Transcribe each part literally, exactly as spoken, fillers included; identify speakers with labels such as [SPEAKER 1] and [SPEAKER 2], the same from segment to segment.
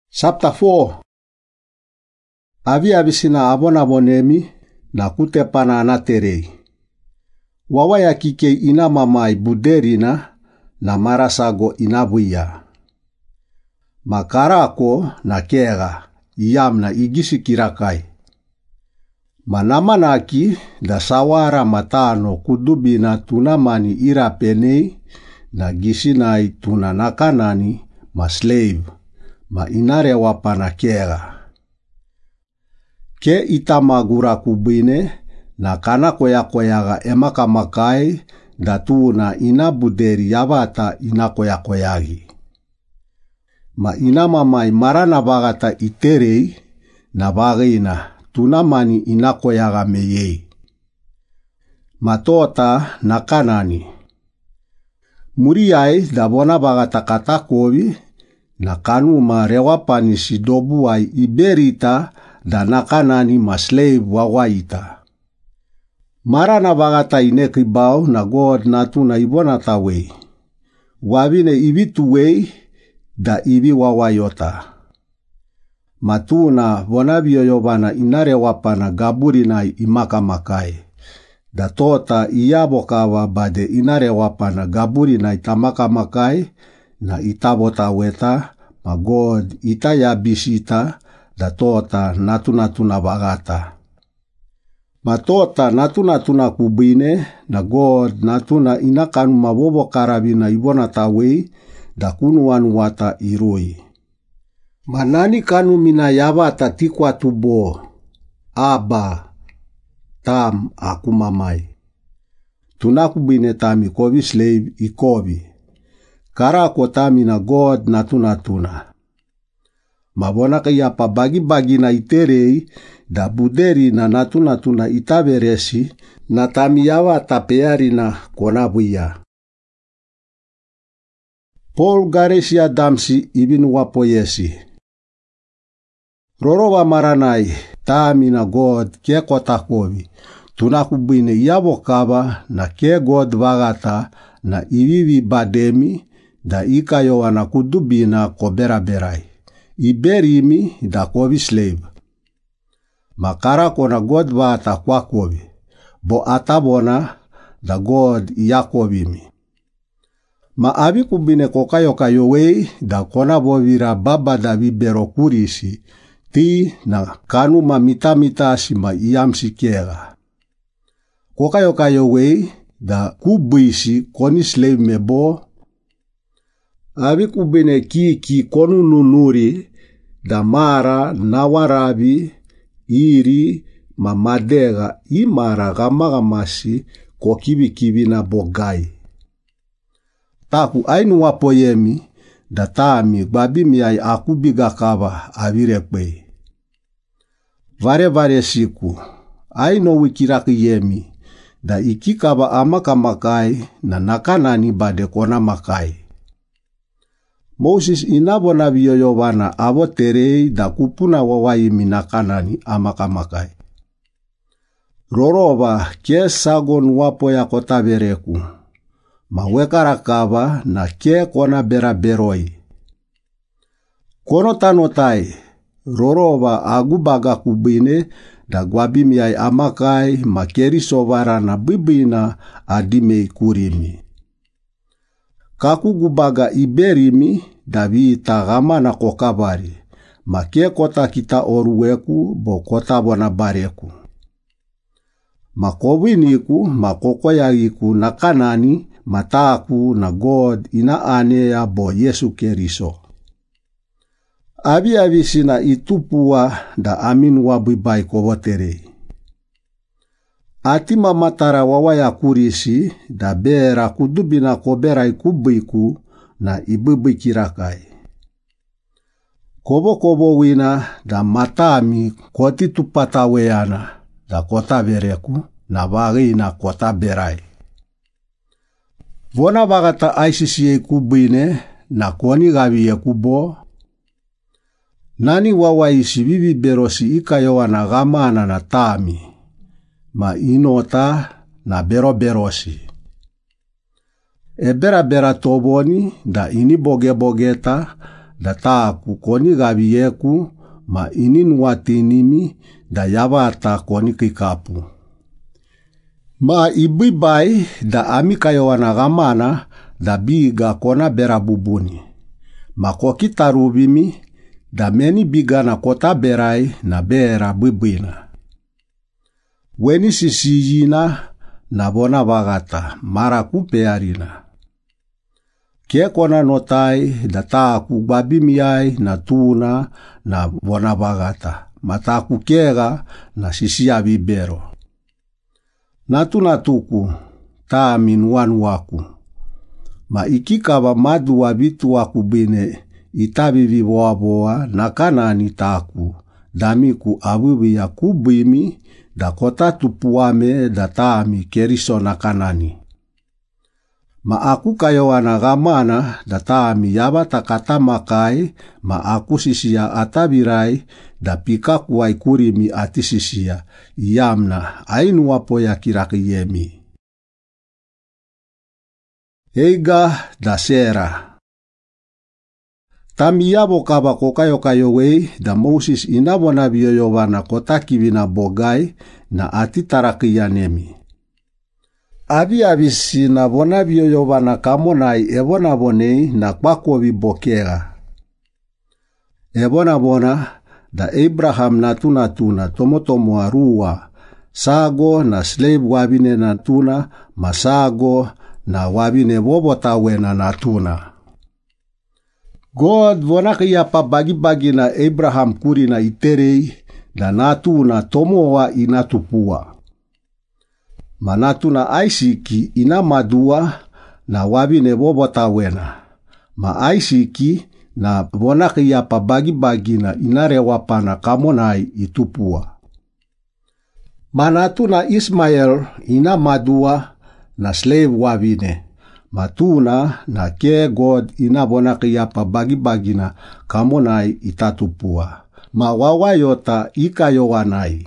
[SPEAKER 1] Chapter four. Avi avisina abona bonemi na kutepana anaterei. Wawaya kike ina mamai buderina na marasago inabuya. Makarako na kera iyamna igisi kirakai. Manamanaki da sawara matano kudubina tunamani irapenei na gisinai tunanakanani ma slave. Ma inare wapana kera. Ke itamagura kubine na kana koya koyaga emaka makai datuna ina buderi yavata ina koya koyagi. Ma ina mamai marana bagata iterei na bagina tunamani ina koyaga meyei. Matota na kanani. Muriai dabona bagata katakovi na kanuma rewapani sidobuai iberita da nakanani ma slave wawaita. Marana bagata inekibao na God natuna ibona tawei. Wabine ibituwei da ibi wawayota. Matuna bonabio yobana inarewapana gaburinai imaka makai. Da tota iyabokawa bade inarewapana gaburinai tamaka makai. Na itabota weta, ma God itaya bisita, da tota natunatuna bagata. Ma tota natunatuna kubine, na God natuna inakanu mabobo karabina ibona tawei, da kunuanu wata iroi. Manani kanu mina yavata tikwa tubo, aba, tam akumamai. Tunakubine tami kovi slave ikovi. Karako tami na God natunatuna. Mabona kaya pa bagi-bagi na iterei, da buderi na natunatuna itaberesi, na tami yawa tapeari na konabuya. Paul garesia damsi ibinu wapoyesi. Rorowa maranai, tami na God ke kotakovi, tunakubine yabokaba na ke God vagata na ivivi bademi, da ikayo wana kudubina kobera berai. Iberimi da kovi slave. Makara kona God vata kwa kovi. Bo atabona da God iyakovimi. Ma abi kubine kokayo kayo wei da kona bovira baba da vibero kurisi. Ti na kanu ma mita mita sima iyamsi kera. Kokayo kayo wei da kubuisi koni slave mebo. Abi kubine kiki konu nunuri, da mara nawarabi, iri, mamadega, imara gamagamasi, kokibi kibi na bogai. Taku ainu wapoyemi, da tami babimi ay akubiga kaba avirekwe. Vare vare siku, aino wikiraki yemi, da ikikaba amaka makai, na nakanani bade kona makai. Moses inabona biyoyobana abo terei da kupuna wawai minakanani amakamakai. Roroba ke sagon wapo ya kota bereku. Mawekarakaba na ke kona bera beroi. Kono tanotai, roroba agubaga kubine da gwabimi ay amakai makeri sovara na bibina adimei kurimi. Kaku gubaga iberimi davi tagama na kokabari. Make kota kita oruweku bo kota bona bareku. Makowiniku makokoyagiku na kanani mataku na God ina anea bo Yesu Keriso. Abi avisina itupua da amin wabibai kovoterei. Atima matara wawaya kurisi da bera kudubina kobera ikubiku na ibibi kirakai. Kobo kobo wina da matami koti tupata weana da kota bereku na vagina kota berai. Vona bagata aisisi kubine na koni gavi kubo. Nani wawaisi bibi berosi ikayowana gamana na tami. Ma inota na bero berosi. E bera bera toboni da ini boge bogeta da taku koni gabi yeku ma inin watinimi da yavata koni kikapu. Ma ibibai da amikayowana gamana da biga kona bera bubuni. Ma kokita rubimi da meni biga na kota berai na bera bibina. Weni sisiyina na bona bagata mara kupearina. Kie kona notai da taku babimiai na tuna na bona bagata. Mataku kega na sisia bibero. Natuna tuku ta minuan waku. Ma ikikaba madu wa vitu waku bine itabivi boa boa na kanani taku. Damiku awiwi ya kubimi da kota tupuame da taami keriso na kanani. Ma aku kayowana gamana da taami yabata kata makai ma aku sisia atabirai da pika kuai kurimi ati sisia yamna ainu wapo ya kirakiyemi. Eiga da Sera. Tami yabo kaba kokayo kayo wei da Moses inabona biyoyovana kota kibina bogai na ati tarakiyanemi. Abi abisi na bona biyoyovana kamonai ebona bonei na kwakovi bokera. Ebona bona da Abraham natuna tuna tomotomo arua sago na slave wabine natuna masago na wabine bobota wena natuna. God vona kia pa bagi-bagi na Abraham kuri na iterei da natuna tomoa inatupua. Manatuna Isiki ina madua na wabine bobota wena. Ma Isiki na vona kia pa bagi-bagi na inarewapana kamonai itupua. Manatuna Ismael ina madua na slave wabine. Matuna na ke God ina bona kia pa bagi-bagi na kamonai itatupua. Ma wawayota ikayowanai.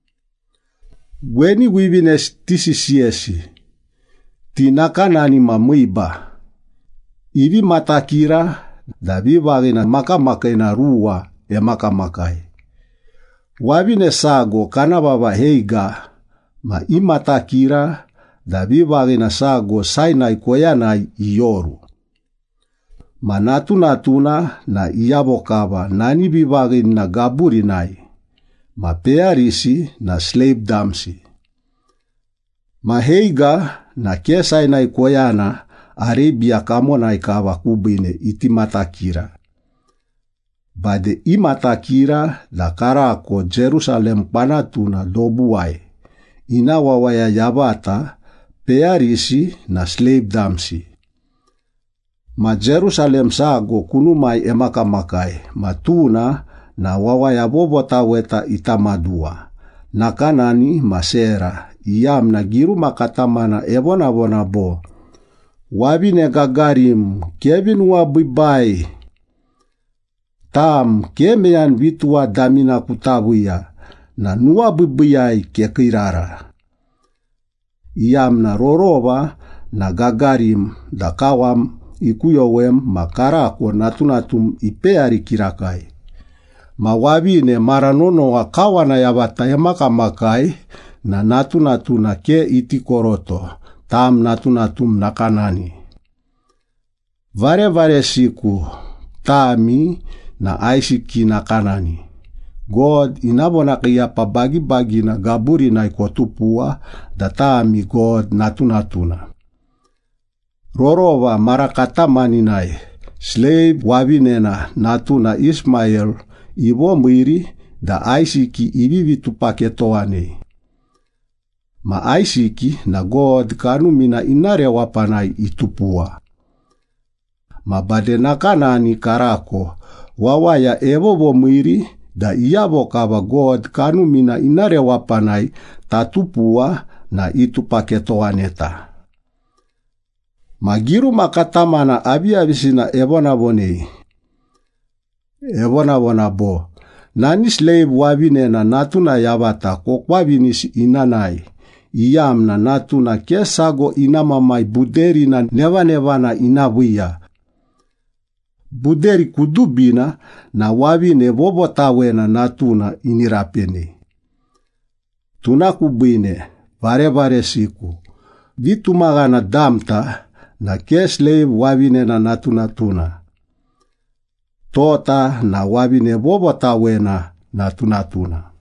[SPEAKER 1] Weni wibine tisisiesi. Tinakanani mamuiba. Ivi matakira da vivagina makamaka na rua e makamakai. Wabine sago kana baba heiga ma imatakira da vivagina sago sainai koyanai ioru. Manatu natuna na iyabokaba nani vivagina gaburinai. Ma pearisi na slave damsi. Ma heiga na kesainai koyana Arabia kamonai kawa kubine itimatakira. Bade imatakira da karako Jerusalem panatuna dobuai. Ina wawaya yabata pearisi na slave damsi. Ma Jerusalem sago kunumai emakamakai. Matuna na wawaya bobota weta itamadua. Na kanani masera. Iyam na giru makatamana ebona bona bo. Wabine gagarim kevin wabibai. Tam kemean vitua damina kutabuya. Na nuwa bibiyai kekirara. Iyam na roroba na gagarim da kawam ikuyowem makarako natunatum ipeari kirakai. Mawabine maranono wa kawana yabata emakamakai na natunatuna ke itikoroto. Tam natunatum nakanani. Vare vare siku tami na Isiki nakanani. God inabona kia pa bagi-bagi na gaburi na ikotupua da tami God natunatuna. Rorova marakatamani nai. Slave wabinena natuna Ismael ibo mwiri da Isiki ibivitu paketoane. Ma Isiki na God kanumina inare wapanai itupua. Ma bade na kanani karako wawaya ebobo mwiri da iyabo kaba God kanumina inare wapanai tatupua na itupaketoaneta. Magiru makatamana abiabisina ebona bonei. Ebona bona bo. Nani slave wabine na natuna yabata kokwabinis inanai. Iyam na natuna kesago inamamai buderi na neva neva na inabuya. buderi kudubina na wavine vovotawena natuna inirapene. Tunakubwine vare vare siku. Vitumagana damta na keslave wavine na natuna tuna. Tota na wavine vovotawena natuna tuna.